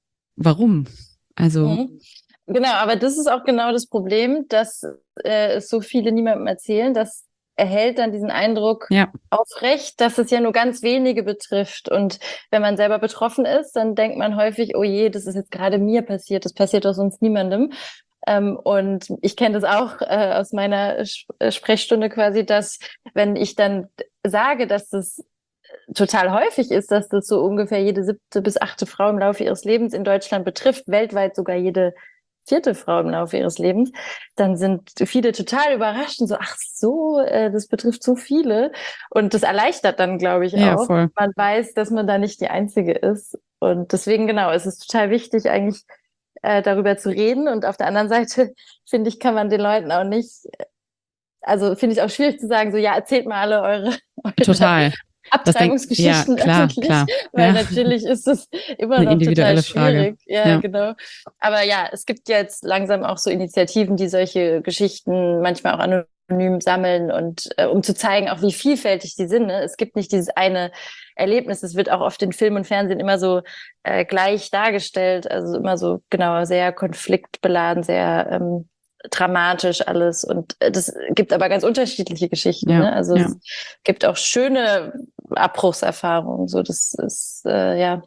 warum? Also mhm. Genau, aber das ist auch genau das Problem, dass äh, es so viele niemandem erzählen. Das erhält dann diesen Eindruck ja. aufrecht, dass es ja nur ganz wenige betrifft. Und wenn man selber betroffen ist, dann denkt man häufig, oh je, das ist jetzt gerade mir passiert, das passiert doch sonst niemandem. Ähm, und ich kenne das auch äh, aus meiner Sp- Sprechstunde quasi, dass wenn ich dann sage, dass das total häufig ist, dass das so ungefähr jede siebte bis achte Frau im Laufe ihres Lebens in Deutschland betrifft, weltweit sogar jede vierte Frau im Laufe ihres Lebens, dann sind viele total überrascht und so, ach so, äh, das betrifft so viele. Und das erleichtert dann, glaube ich, ja, auch. Voll. Man weiß, dass man da nicht die Einzige ist. Und deswegen, genau, es ist total wichtig, eigentlich äh, darüber zu reden. Und auf der anderen Seite, finde ich, kann man den Leuten auch nicht, also finde ich auch schwierig zu sagen, so, ja, erzählt mal alle eure, eure Total. Abtreibungsgeschichten ja, klar, öffentlich, klar. weil Ja. natürlich ist es immer Eine noch individuelle total schwierig. Frage. Ja, Ja. genau. Aber ja, es gibt jetzt langsam auch so Initiativen, die solche Geschichten manchmal auch anonym sammeln und äh, um zu zeigen, auch wie vielfältig die sind. Ne? Es gibt nicht dieses eine Erlebnis. Es wird auch oft in Film und Fernsehen immer so äh, gleich dargestellt, also immer so genau sehr konfliktbeladen, sehr ähm, dramatisch alles. Und äh, das gibt aber ganz unterschiedliche Geschichten. Ja, Ne? Also ja. es gibt auch schöne Abbruchserfahrungen. So, das ist äh, ja.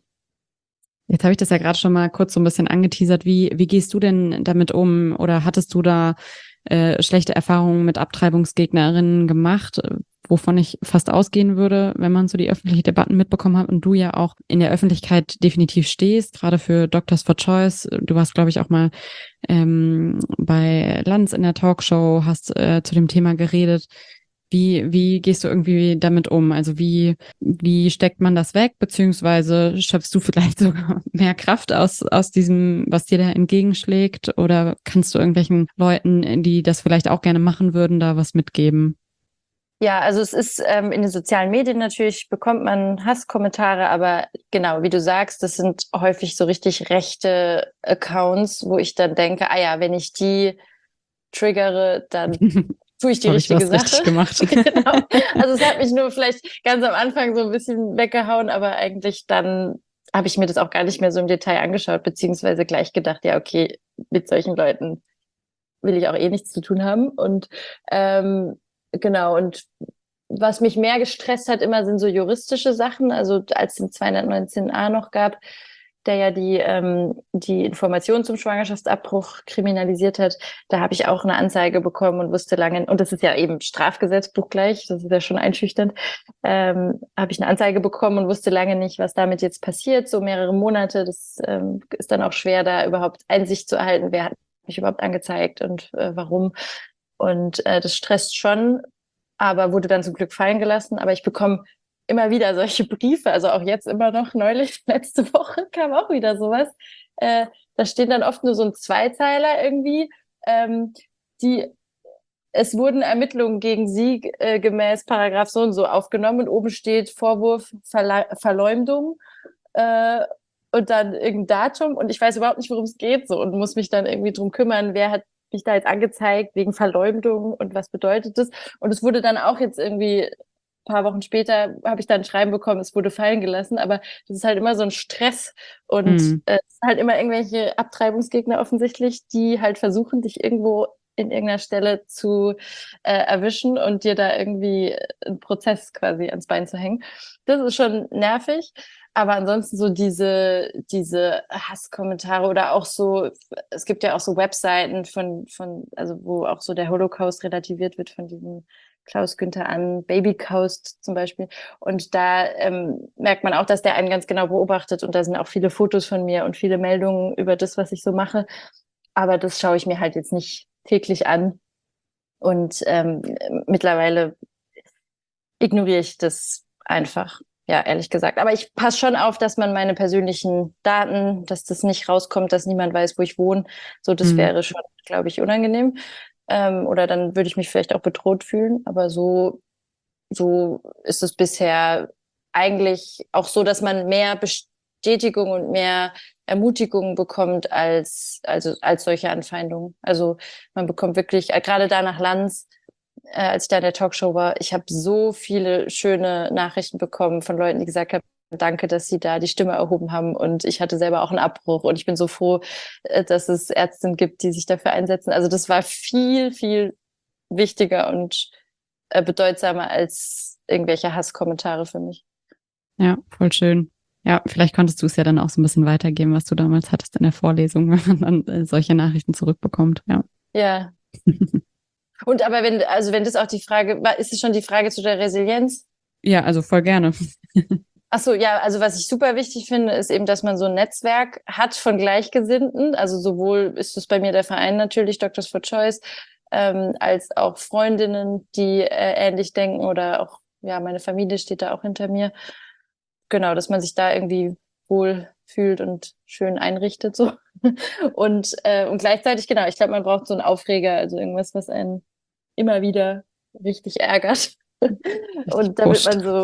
Jetzt habe ich das ja gerade schon mal kurz so ein bisschen angeteasert. Wie, wie gehst du denn damit um oder hattest du da äh, schlechte Erfahrungen mit Abtreibungsgegnerinnen gemacht, wovon ich fast ausgehen würde, wenn man so die öffentlichen Debatten mitbekommen hat und du ja auch in der Öffentlichkeit definitiv stehst, gerade für Doctors for Choice. Du warst, glaube ich, auch mal ähm, bei Lanz in der Talkshow, hast äh, zu dem Thema geredet. Wie, wie gehst du irgendwie damit um? Also wie, wie steckt man das weg? Beziehungsweise schöpfst du vielleicht sogar mehr Kraft aus, aus diesem, was dir da entgegenschlägt? Oder kannst du irgendwelchen Leuten, die das vielleicht auch gerne machen würden, da was mitgeben? Ja, also es ist ähm, in den sozialen Medien natürlich bekommt man Hasskommentare, aber genau, wie du sagst, das sind häufig so richtig rechte Accounts, wo ich dann denke, ah ja, wenn ich die triggere, dann tue ich die Habe ich richtige was Sache. richtig gemacht. Genau. Also es hat mich nur vielleicht ganz am Anfang so ein bisschen weggehauen, aber eigentlich dann habe ich mir das auch gar nicht mehr so im Detail angeschaut, beziehungsweise gleich gedacht, ja, okay, mit solchen Leuten will ich auch eh nichts zu tun haben. Und ähm, genau, und was mich mehr gestresst hat immer sind so juristische Sachen. Also als es den zweihundertneunzehn a noch gab, der ja die, ähm, die Information zum Schwangerschaftsabbruch kriminalisiert hat, da habe ich auch eine Anzeige bekommen und wusste lange, und das ist ja eben Strafgesetzbuch gleich, das ist ja schon einschüchternd, ähm, habe ich eine Anzeige bekommen und wusste lange nicht, was damit jetzt passiert, so mehrere Monate. Das ähm, ist dann auch schwer, da überhaupt Einsicht zu erhalten, wer hat mich überhaupt angezeigt und äh, warum. Und äh, das stresst schon, aber wurde dann zum Glück fallen gelassen. Aber ich bekomme immer wieder solche Briefe, also auch jetzt immer noch, neulich, letzte Woche kam auch wieder sowas. Äh, da steht dann oft nur so ein Zweizeiler irgendwie, ähm, die es wurden Ermittlungen gegen sie äh, gemäß Paragraph so und so aufgenommen und oben steht Vorwurf Verle Verleumdung äh, und dann irgendein Datum und ich weiß überhaupt nicht, worum es geht so und muss mich dann irgendwie drum kümmern, wer hat mich da jetzt angezeigt wegen Verleumdung und was bedeutet das? Und es wurde dann auch jetzt irgendwie ein paar Wochen später habe ich dann ein Schreiben bekommen, es wurde fallen gelassen, aber das ist halt immer so ein Stress und Mhm. äh, es sind halt immer irgendwelche Abtreibungsgegner offensichtlich, die halt versuchen, dich irgendwo in irgendeiner Stelle zu äh, erwischen und dir da irgendwie einen Prozess quasi ans Bein zu hängen. Das ist schon nervig. Aber ansonsten so diese, diese Hasskommentare oder auch so, es gibt ja auch so Webseiten von, von, also wo auch so der Holocaust relativiert wird von diesem Klaus Günther an, Babycaust zum Beispiel. Und da ähm, merkt man auch, dass der einen ganz genau beobachtet und da sind auch viele Fotos von mir und viele Meldungen über das, was ich so mache. Aber das schaue ich mir halt jetzt nicht täglich an. Und ähm, mittlerweile ignoriere ich das einfach. Ja, ehrlich gesagt. Aber ich passe schon auf, dass man meine persönlichen Daten, dass das nicht rauskommt, dass niemand weiß, wo ich wohne. So, das Mhm. wäre schon, glaube ich, unangenehm. Ähm, oder dann würde ich mich vielleicht auch bedroht fühlen. Aber so, so ist es bisher eigentlich auch so, dass man mehr Bestätigung und mehr Ermutigung bekommt als, also, als solche Anfeindungen. Also man bekommt wirklich, gerade da nach Lanz, äh, als ich da in der Talkshow war, ich habe so viele schöne Nachrichten bekommen von Leuten, die gesagt haben, danke, dass Sie da die Stimme erhoben haben und ich hatte selber auch einen Abbruch und ich bin so froh, äh, dass es Ärztinnen gibt, die sich dafür einsetzen. Also das war viel, viel wichtiger und äh, bedeutsamer als irgendwelche Hasskommentare für mich. Ja, voll schön. Ja, vielleicht konntest du es ja dann auch so ein bisschen weitergeben, was du damals hattest in der Vorlesung, wenn man dann äh, solche Nachrichten zurückbekommt. Ja. Ja. Und aber wenn, also wenn das auch die Frage, ist es schon die Frage zu der Resilienz? Ja, also voll gerne. Ach so, ja, also was ich super wichtig finde, ist eben, dass man so ein Netzwerk hat von Gleichgesinnten. Also sowohl ist es bei mir der Verein natürlich, Doctors for Choice, ähm, als auch Freundinnen, die äh, ähnlich denken oder auch, ja, meine Familie steht da auch hinter mir. Genau, dass man sich da irgendwie wohl fühlt und schön einrichtet so. Und, äh, und gleichzeitig, genau, ich glaube, man braucht so einen Aufreger, also irgendwas, was einen immer wieder richtig ärgert. Und damit man so,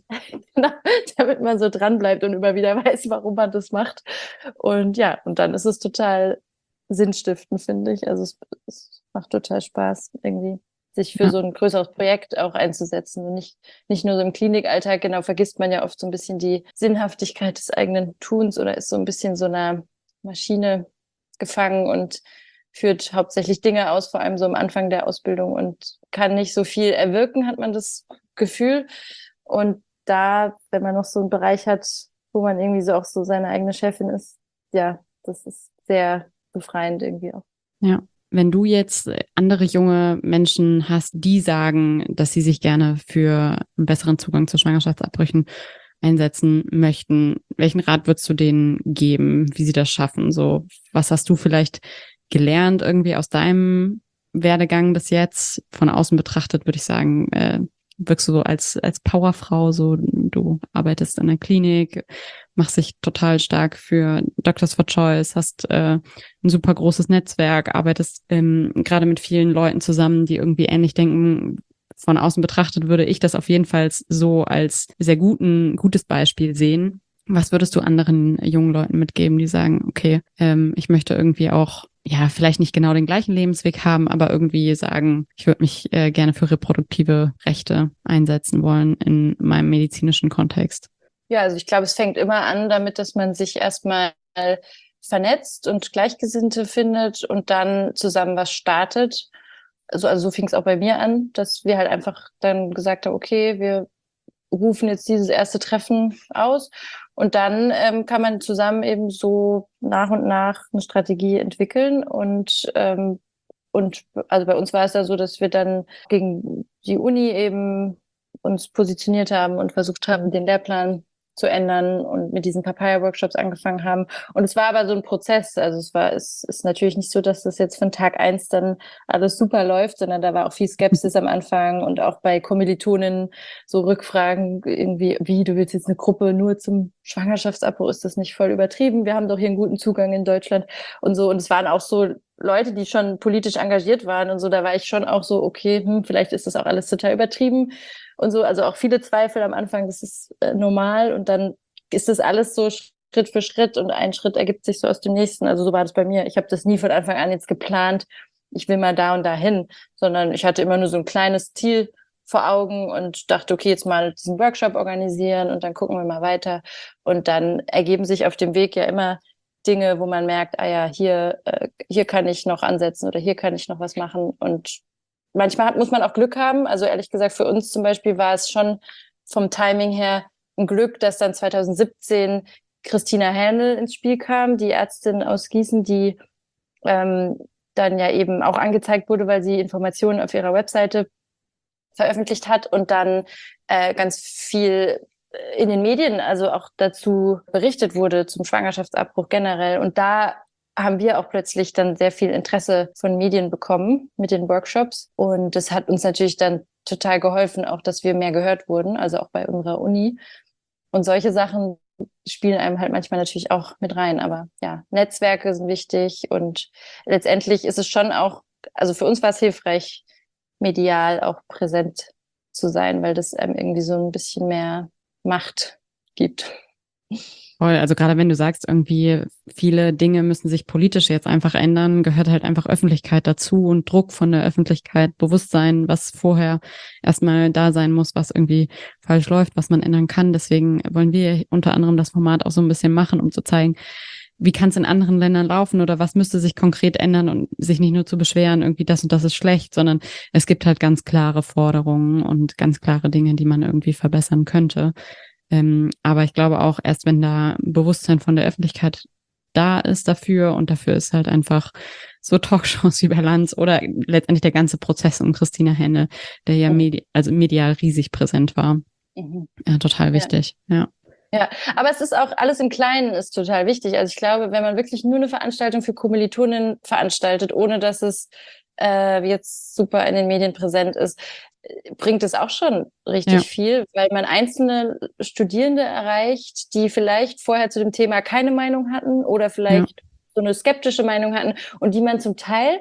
damit man so dran bleibt und immer wieder weiß, warum man das macht. Und ja, und dann ist es total sinnstiftend, finde ich. Also es, es macht total Spaß, irgendwie sich für Ja. so ein größeres Projekt auch einzusetzen und nicht, nicht nur so im Klinikalltag. Genau, vergisst man ja oft so ein bisschen die Sinnhaftigkeit des eigenen Tuns oder ist so ein bisschen so einer Maschine gefangen und führt hauptsächlich Dinge aus, vor allem so am Anfang der Ausbildung und kann nicht so viel erwirken, hat man das Gefühl. Und da, wenn man noch so einen Bereich hat, wo man irgendwie so auch so seine eigene Chefin ist, ja, das ist sehr befreiend irgendwie auch. Ja. Wenn du jetzt andere junge Menschen hast, die sagen, dass sie sich gerne für einen besseren Zugang zu Schwangerschaftsabbrüchen einsetzen möchten, welchen Rat würdest du denen geben, wie sie das schaffen? So, was hast du vielleicht gelernt irgendwie aus deinem Werdegang bis jetzt? Von außen betrachtet würde ich sagen, äh, wirkst du so als als Powerfrau, so du arbeitest in der Klinik, machst dich total stark für Doctors for Choice, hast äh, ein super großes Netzwerk, arbeitest ähm, gerade mit vielen Leuten zusammen, die irgendwie ähnlich denken. Von außen betrachtet würde ich das auf jeden Fall so als sehr guten, gutes Beispiel sehen. Was würdest du anderen jungen Leuten mitgeben, die sagen, okay, ähm, ich möchte irgendwie auch, ja, vielleicht nicht genau den gleichen Lebensweg haben, aber irgendwie sagen, ich würde mich äh, gerne für reproduktive Rechte einsetzen wollen in meinem medizinischen Kontext? Ja, also ich glaube, es fängt immer an damit, dass man sich erstmal vernetzt und Gleichgesinnte findet und dann zusammen was startet. Also, also so fing es auch bei mir an, dass wir halt einfach dann gesagt haben, okay, wir rufen jetzt dieses erste Treffen aus und dann ähm, kann man zusammen eben so nach und nach eine Strategie entwickeln und ähm, und also bei uns war es ja so, dass wir dann gegen die Uni eben uns positioniert haben und versucht haben, den Lehrplan zu ändern und mit diesen Papaya-Workshops angefangen haben. Und es war aber so ein Prozess. Also es war, es ist natürlich nicht so, dass das jetzt von Tag eins dann alles super läuft, sondern da war auch viel Skepsis am Anfang und auch bei Kommilitonen so Rückfragen irgendwie, wie, du willst jetzt eine Gruppe nur zum Schwangerschaftsabbruch, ist das nicht voll übertrieben? Wir haben doch hier einen guten Zugang in Deutschland und so. Und es waren auch so Leute, die schon politisch engagiert waren und so, da war ich schon auch so, okay, hm, vielleicht ist das auch alles total übertrieben und so, also auch viele Zweifel am Anfang, das ist äh, normal und dann ist das alles so Schritt für Schritt und ein Schritt ergibt sich so aus dem nächsten, also so war das bei mir. Ich habe das nie von Anfang an jetzt geplant, ich will mal da und da hin, sondern ich hatte immer nur so ein kleines Ziel vor Augen und dachte, okay, jetzt mal diesen Workshop organisieren und dann gucken wir mal weiter und dann ergeben sich auf dem Weg ja immer Dinge, wo man merkt, ah ja, hier, äh, hier kann ich noch ansetzen oder hier kann ich noch was machen. Und manchmal hat, muss man auch Glück haben. Also ehrlich gesagt, für uns zum Beispiel war es schon vom Timing her ein Glück, dass dann zwanzig siebzehn Christina Händel ins Spiel kam, die Ärztin aus Gießen, die ähm, dann ja eben auch angezeigt wurde, weil sie Informationen auf ihrer Webseite veröffentlicht hat und dann äh, ganz viel in den Medien also auch dazu berichtet wurde zum Schwangerschaftsabbruch generell. Und da haben wir auch plötzlich dann sehr viel Interesse von Medien bekommen mit den Workshops. Und das hat uns natürlich dann total geholfen, auch dass wir mehr gehört wurden, also auch bei unserer Uni. Und solche Sachen spielen einem halt manchmal natürlich auch mit rein. Aber ja, Netzwerke sind wichtig und letztendlich ist es schon auch, also für uns war es hilfreich, medial auch präsent zu sein, weil das einem irgendwie so ein bisschen mehr Macht gibt. Voll, also gerade wenn du sagst, irgendwie viele Dinge müssen sich politisch jetzt einfach ändern, gehört halt einfach Öffentlichkeit dazu und Druck von der Öffentlichkeit, Bewusstsein, was vorher erstmal da sein muss, was irgendwie falsch läuft, was man ändern kann. Deswegen wollen wir unter anderem das Format auch so ein bisschen machen, um zu zeigen, wie kann es in anderen Ländern laufen oder was müsste sich konkret ändern und sich nicht nur zu beschweren, irgendwie das und das ist schlecht, sondern es gibt halt ganz klare Forderungen und ganz klare Dinge, die man irgendwie verbessern könnte. Ähm, aber ich glaube auch, erst wenn da Bewusstsein von der Öffentlichkeit da ist dafür und dafür ist halt einfach so Talkshows wie bei Lanz oder letztendlich der ganze Prozess um Christina Händel, der ja medi- also medial riesig präsent war. Mhm. Ja, total wichtig, ja. ja. Ja, aber es ist auch alles im Kleinen ist total wichtig. Also ich glaube, wenn man wirklich nur eine Veranstaltung für Kommilitonen veranstaltet, ohne dass es äh, jetzt super in den Medien präsent ist, bringt es auch schon richtig ja. viel, weil man einzelne Studierende erreicht, die vielleicht vorher zu dem Thema keine Meinung hatten oder vielleicht ja. so eine skeptische Meinung hatten und die man zum Teil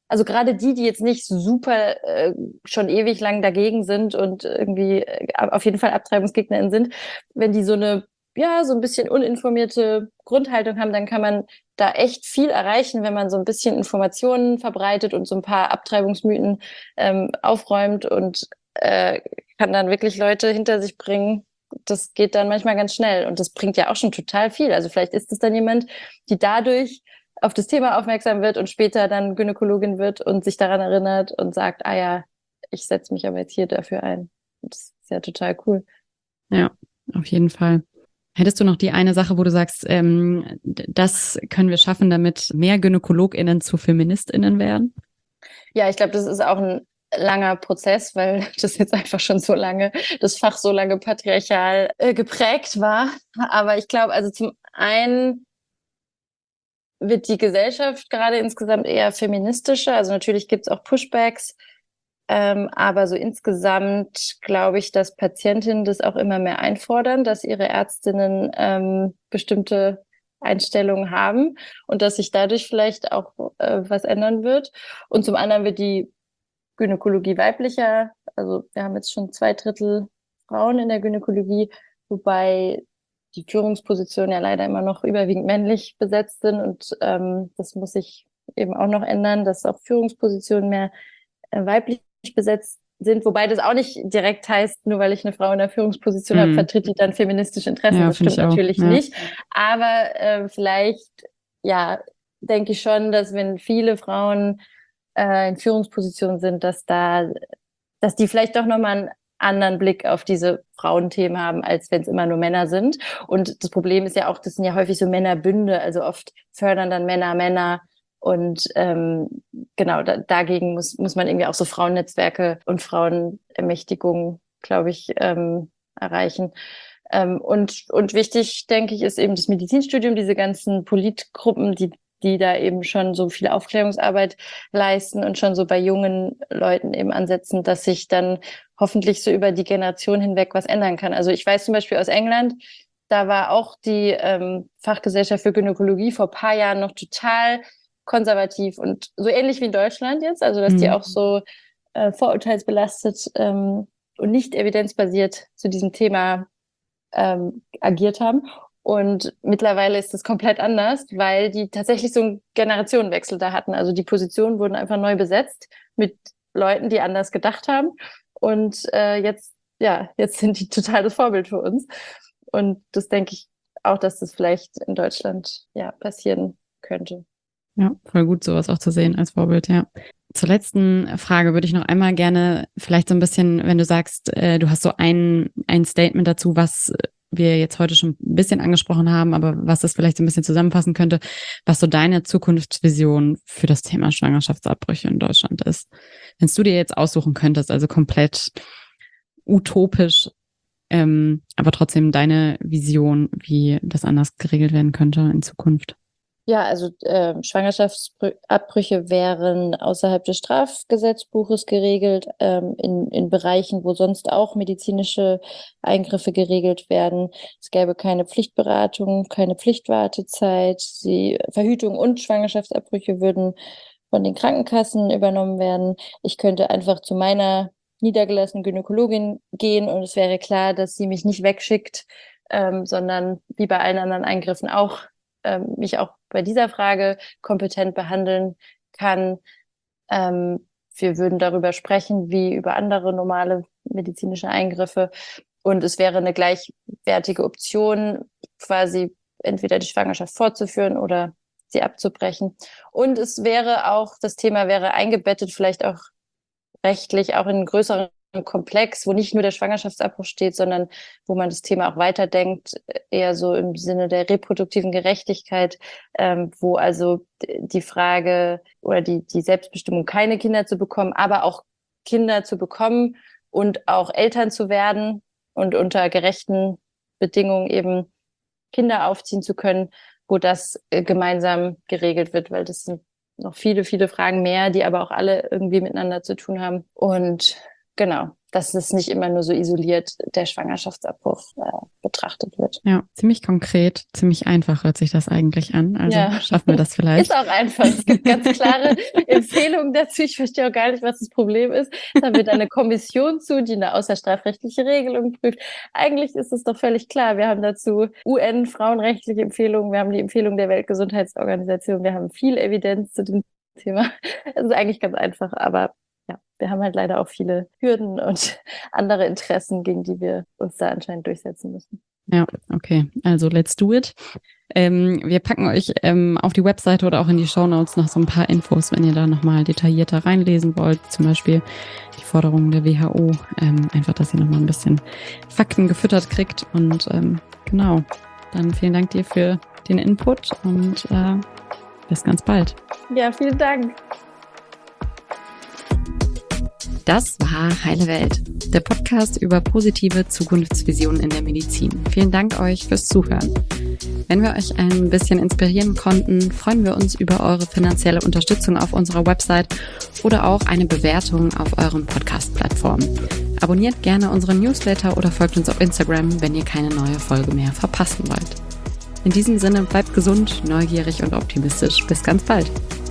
Also gerade die, die jetzt nicht super äh, schon ewig lang dagegen sind und irgendwie äh, auf jeden Fall AbtreibungsgegnerInnen sind, wenn die so eine, ja, so ein bisschen uninformierte Grundhaltung haben, dann kann man da echt viel erreichen, wenn man so ein bisschen Informationen verbreitet und so ein paar Abtreibungsmythen ähm, aufräumt und äh, kann dann wirklich Leute hinter sich bringen. Das geht dann manchmal ganz schnell und das bringt ja auch schon total viel. Also vielleicht ist es dann jemand, die dadurch auf das Thema aufmerksam wird und später dann Gynäkologin wird und sich daran erinnert und sagt, ah ja, ich setze mich aber jetzt hier dafür ein. Das ist ja total cool. Ja, auf jeden Fall. Hättest du noch die eine Sache, wo du sagst, ähm, das können wir schaffen, damit mehr GynäkologInnen zu FeministInnen werden? Ja, ich glaube, das ist auch ein langer Prozess, weil das jetzt einfach schon so lange, das Fach so lange patriarchal äh, geprägt war. Aber ich glaube, also zum einen wird die Gesellschaft gerade insgesamt eher feministischer. Also natürlich gibt es auch Pushbacks, ähm, aber so insgesamt glaube ich, dass Patientinnen das auch immer mehr einfordern, dass ihre Ärztinnen ähm, bestimmte Einstellungen haben und dass sich dadurch vielleicht auch äh, was ändern wird. Und zum anderen wird die Gynäkologie weiblicher. Also wir haben jetzt schon zwei Drittel Frauen in der Gynäkologie, wobei die Führungspositionen ja leider immer noch überwiegend männlich besetzt sind. Und ähm, das muss sich eben auch noch ändern, dass auch Führungspositionen mehr äh, weiblich besetzt sind. Wobei das auch nicht direkt heißt, nur weil ich eine Frau in der Führungsposition mhm. habe, vertritt die dann feministische Interessen. Ja, das stimmt natürlich ja. nicht. Aber äh, vielleicht, ja, denke ich schon, dass wenn viele Frauen äh, in Führungspositionen sind, dass da, dass die vielleicht doch nochmal einen anderen Blick auf diese Frauenthemen haben, als wenn es immer nur Männer sind. Und das Problem ist ja auch, das sind ja häufig so Männerbünde, also oft fördern dann Männer Männer. Und ähm, genau, da, dagegen muss, muss man irgendwie auch so Frauennetzwerke und Frauenermächtigung, glaube ich, ähm, erreichen. Ähm, und, und wichtig, denke ich, ist eben das Medizinstudium, diese ganzen Politgruppen, die die da eben schon so viel Aufklärungsarbeit leisten und schon so bei jungen Leuten eben ansetzen, dass sich dann hoffentlich so über die Generation hinweg was ändern kann. Also ich weiß zum Beispiel aus England, da war auch die ähm, Fachgesellschaft für Gynäkologie vor ein paar Jahren noch total konservativ und so ähnlich wie in Deutschland jetzt, also dass mhm. die auch so äh, vorurteilsbelastet ähm, und nicht evidenzbasiert zu diesem Thema ähm, agiert haben. Und mittlerweile ist es komplett anders, weil die tatsächlich so einen Generationenwechsel da hatten. Also die Positionen wurden einfach neu besetzt mit Leuten, die anders gedacht haben. Und äh, jetzt, ja, jetzt sind die total das Vorbild für uns. Und das denke ich auch, dass das vielleicht in Deutschland ja passieren könnte. Ja, voll gut, sowas auch zu sehen als Vorbild, ja. Zur letzten Frage würde ich noch einmal gerne vielleicht so ein bisschen, wenn du sagst, äh, du hast so ein, ein Statement dazu, was wir jetzt heute schon ein bisschen angesprochen haben, aber was das vielleicht so ein bisschen zusammenfassen könnte, was so deine Zukunftsvision für das Thema Schwangerschaftsabbrüche in Deutschland ist. Wenn du dir jetzt aussuchen könntest, also komplett utopisch, ähm, aber trotzdem deine Vision, wie das anders geregelt werden könnte in Zukunft. Ja, also äh, Schwangerschaftsabbrüche wären außerhalb des Strafgesetzbuches geregelt, ähm, in, in Bereichen, wo sonst auch medizinische Eingriffe geregelt werden. Es gäbe keine Pflichtberatung, keine Pflichtwartezeit. Die Verhütung und Schwangerschaftsabbrüche würden von den Krankenkassen übernommen werden. Ich könnte einfach zu meiner niedergelassenen Gynäkologin gehen und es wäre klar, dass sie mich nicht wegschickt, ähm, sondern wie bei allen anderen Eingriffen auch ähm, mich auch bei dieser Frage kompetent behandeln kann. Ähm, wir würden darüber sprechen, wie über andere normale medizinische Eingriffe. Und es wäre eine gleichwertige Option, quasi entweder die Schwangerschaft fortzuführen oder sie abzubrechen. Und es wäre auch, das Thema wäre eingebettet, vielleicht auch rechtlich, auch in einen größeren Komplex, wo nicht nur der Schwangerschaftsabbruch steht, sondern wo man das Thema auch weiterdenkt, eher so im Sinne der reproduktiven Gerechtigkeit, ähm, wo also die Frage oder die, die Selbstbestimmung, keine Kinder zu bekommen, aber auch Kinder zu bekommen und auch Eltern zu werden und unter gerechten Bedingungen eben Kinder aufziehen zu können, wo das äh, gemeinsam geregelt wird, weil das sind noch viele, viele Fragen mehr, die aber auch alle irgendwie miteinander zu tun haben. Und genau, dass es nicht immer nur so isoliert der Schwangerschaftsabbruch äh, betrachtet wird. Ja, ziemlich konkret, ziemlich einfach hört sich das eigentlich an. Also ja. Schaffen wir das vielleicht. Ist auch einfach. Es gibt ganz klare Empfehlungen dazu. Ich verstehe auch gar nicht, was das Problem ist. Da wird eine Kommission zu, die eine außerstrafrechtliche Regelung prüft. Eigentlich ist es doch völlig klar. Wir haben dazu U N-frauenrechtliche Empfehlungen, wir haben die Empfehlung der Weltgesundheitsorganisation, wir haben viel Evidenz zu dem Thema. Es ist eigentlich ganz einfach, aber ja, wir haben halt leider auch viele Hürden und andere Interessen, gegen die wir uns da anscheinend durchsetzen müssen. Ja, okay. Also let's do it. Ähm, wir packen euch ähm, auf die Webseite oder auch in die Shownotes noch so ein paar Infos, wenn ihr da nochmal detaillierter reinlesen wollt. Zum Beispiel die Forderungen der W H O. Ähm, einfach, dass ihr nochmal ein bisschen Fakten gefüttert kriegt. Und ähm, genau, dann vielen Dank dir für den Input und äh, bis ganz bald. Ja, vielen Dank. Das war Heile Welt, der Podcast über positive Zukunftsvisionen in der Medizin. Vielen Dank euch fürs Zuhören. Wenn wir euch ein bisschen inspirieren konnten, freuen wir uns über eure finanzielle Unterstützung auf unserer Website oder auch eine Bewertung auf euren Podcast-Plattformen. Abonniert gerne unseren Newsletter oder folgt uns auf Instagram, wenn ihr keine neue Folge mehr verpassen wollt. In diesem Sinne bleibt gesund, neugierig und optimistisch. Bis ganz bald.